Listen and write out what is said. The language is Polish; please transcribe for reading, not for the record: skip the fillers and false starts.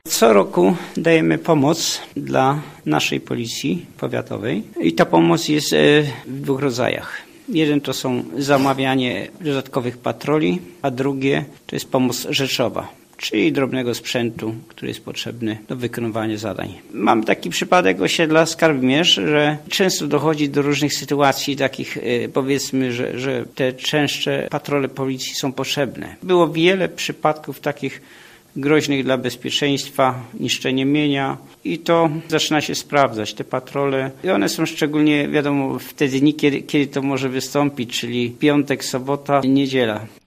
Co roku dajemy pomoc dla naszej policji powiatowej i ta pomoc jest w dwóch rodzajach. Jeden to są zamawianie dodatkowych patroli, a drugie to jest pomoc rzeczowa, czyli drobnego sprzętu, który jest potrzebny do wykonywania zadań. Mam taki przypadek osiedla Skarbimierz, że często dochodzi do różnych sytuacji takich, powiedzmy, że te częstsze patrole policji są potrzebne. Było wiele przypadków takich groźnych dla bezpieczeństwa, niszczenie mienia i to zaczyna się sprawdzać, te patrole. I one są szczególnie, wiadomo, w te dni, kiedy to może wystąpić, czyli piątek, sobota, niedziela.